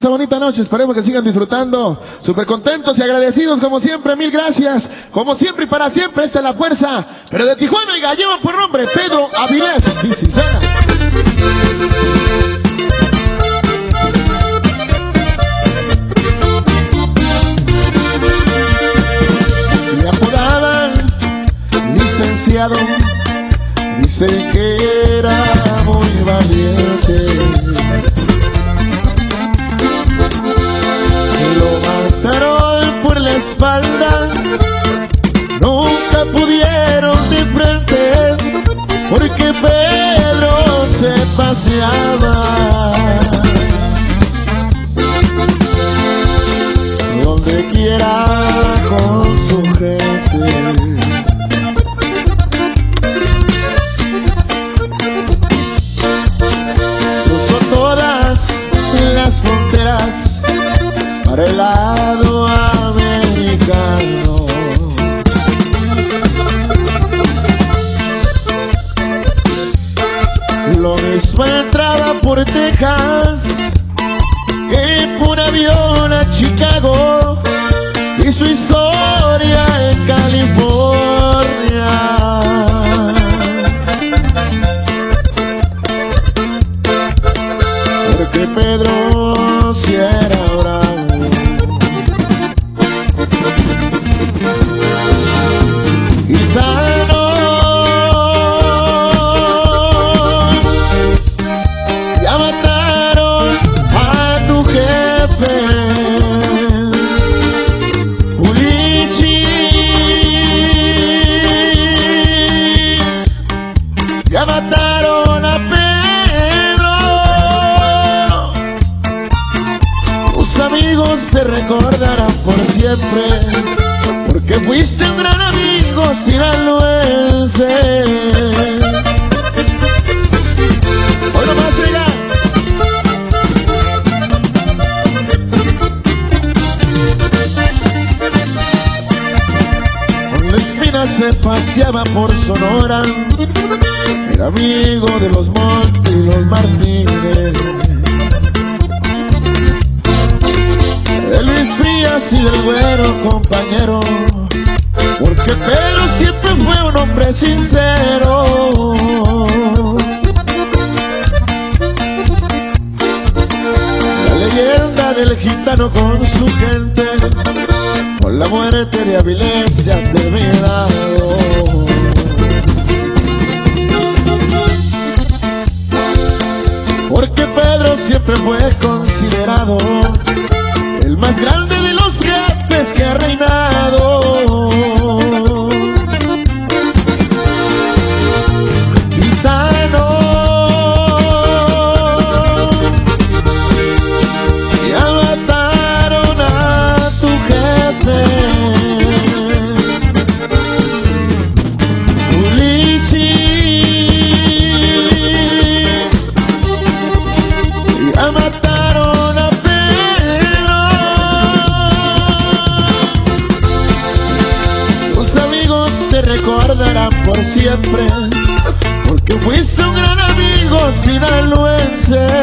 Esta bonita noche, esperemos que sigan disfrutando, súper contentos y agradecidos como siempre, mil gracias, como siempre y para siempre, esta es la fuerza, pero de Tijuana, oiga, llevan por nombre Pedro Avilés, dice suena. Me apodaban licenciado, dicen que era muy valiente. Espalda, nunca pudieron de frente, porque Pedro se paseaba donde quiera con su gente. Cruzó todas las fronteras para el lado americano. Lo mismo entraba por Texas que por avión a Chicago, y su historia en California. Porque Pedro si era bravo. Gitano, ya mataron a tu jefe. Ulichi, ya mataron a Pedro. Tus amigos te recordarán por siempre, porque fuiste un gran amigo sinaloense. Hoy nomás llega. Con la espina se paseaba por Sonora, era amigo de los Montes y los Martínez, de Luis Frías y del Güero compañero, porque Pedro siempre fue un hombre sincero. La leyenda del gitano con su gente, con la muerte de Avilés se ha terminado. Porque Pedro siempre fue considerado el más grande de los jefes que ha reinado. Gitano, ya mataron a tu jefe. Ulichi, ya mataron a Pedro. Tus amigos te recordarán por siempre, porque fuiste un gran amigo sinaloense.